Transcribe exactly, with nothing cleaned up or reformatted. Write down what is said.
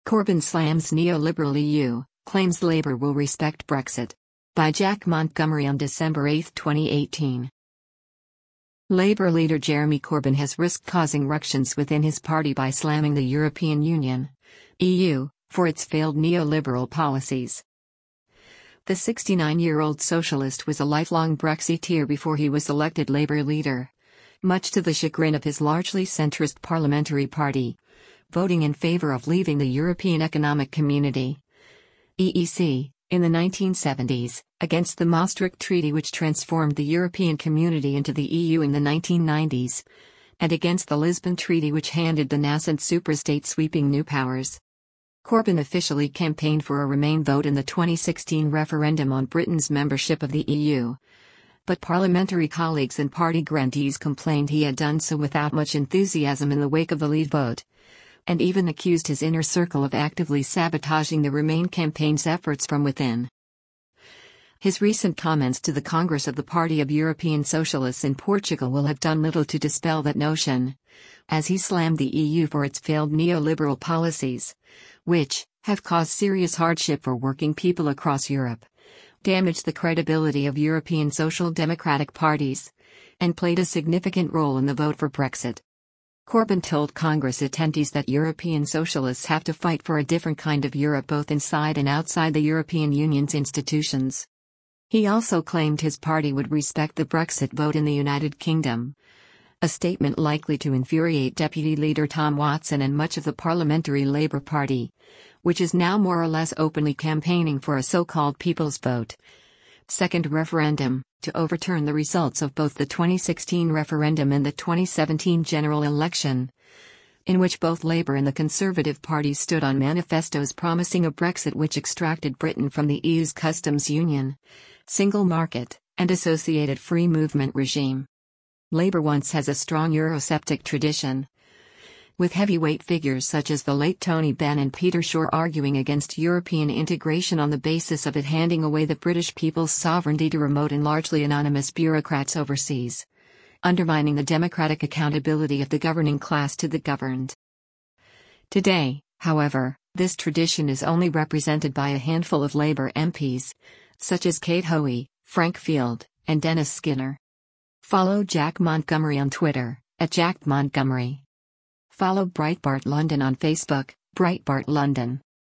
Corbyn slams neoliberal E U, claims Labour will respect Brexit. By Jack Montgomery on December eighth, twenty eighteen. Labour leader Jeremy Corbyn has risked causing ructions within his party by slamming the European Union, E U, for its failed neoliberal policies. The sixty-nine-year-old socialist was a lifelong Brexiteer before he was elected Labour leader, much to the chagrin of his largely centrist parliamentary party, voting in favour of leaving the European Economic Community, E E C, in the nineteen seventies, against the Maastricht Treaty which transformed the European Community into the E U in the nineteen nineties, and against the Lisbon Treaty which handed the nascent superstate sweeping new powers. Corbyn officially campaigned for a Remain vote in the twenty sixteen referendum on Britain's membership of the E U. But parliamentary colleagues and party grantees complained he had done so without much enthusiasm in the wake of the Leave vote, and even accused his inner circle of actively sabotaging the Remain campaign's efforts from within. His recent comments to the Congress of the Party of European Socialists in Portugal will have done little to dispel that notion, as he slammed the E U for its failed neoliberal policies, which have caused serious hardship for working people across Europe, damaged the credibility of European social democratic parties, and played a significant role in the vote for Brexit. Corbyn told Congress attendees that European socialists have to fight for a different kind of Europe both inside and outside the European Union's institutions. He also claimed his party would respect the Brexit vote in the United Kingdom, a statement likely to infuriate Deputy Leader Tom Watson and much of the Parliamentary Labour Party, which is now more or less openly campaigning for a so-called People's Vote second referendum, to overturn the results of both the twenty sixteen referendum and the twenty seventeen general election, in which both Labour and the Conservative Party stood on manifestos promising a Brexit which extracted Britain from the E U's customs union, single market, and associated free movement regime. Labour once has a strong Eurosceptic tradition, with heavyweight figures such as the late Tony Benn and Peter Shore arguing against European integration on the basis of it handing away the British people's sovereignty to remote and largely anonymous bureaucrats overseas, undermining the democratic accountability of the governing class to the governed. Today, however, this tradition is only represented by a handful of Labour M Ps, such as Kate Hoey, Frank Field, and Dennis Skinner. Follow Jack Montgomery on Twitter, at Jack Montgomery. Follow Breitbart London on Facebook, Breitbart London.